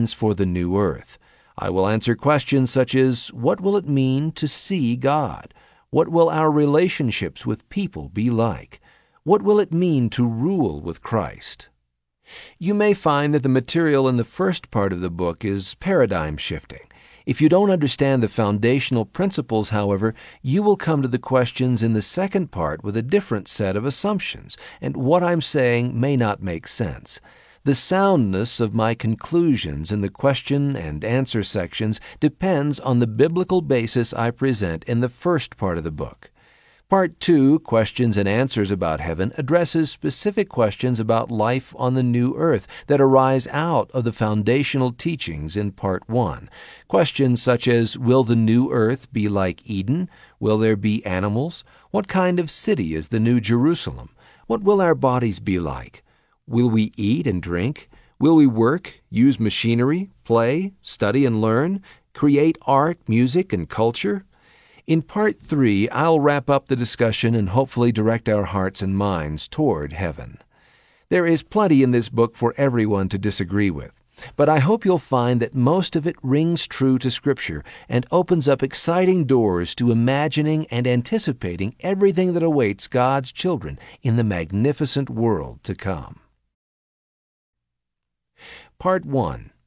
for the new earth. I will answer questions such as, what will it mean to see God? What will our relationships with people be like? What will it mean to rule with Christ? You may find that the material in the first part of the book is paradigm shifting. If you don't understand the foundational principles, however, you will come to the questions in the second part with a different set of assumptions, and what I'm saying may not make sense. The soundness of my conclusions in the question and answer sections depends on the biblical basis I present in the first part of the book. Part 2, Questions and Answers about Heaven, addresses specific questions about life on the new earth that arise out of the foundational teachings in Part 1. Questions such as, will the new earth be like Eden? Will there be animals? What kind of city is the New Jerusalem? What will our bodies be like? Will we eat and drink? Will we work, use machinery, play, study and learn, create art, music, and culture? In Part 3, I'll wrap up the discussion and hopefully direct our hearts and minds toward heaven. There is plenty in this book for everyone to disagree with, but I hope you'll find that most of it rings true to Scripture and opens up exciting doors to imagining and anticipating everything that awaits God's children in the magnificent world to come. Part 1.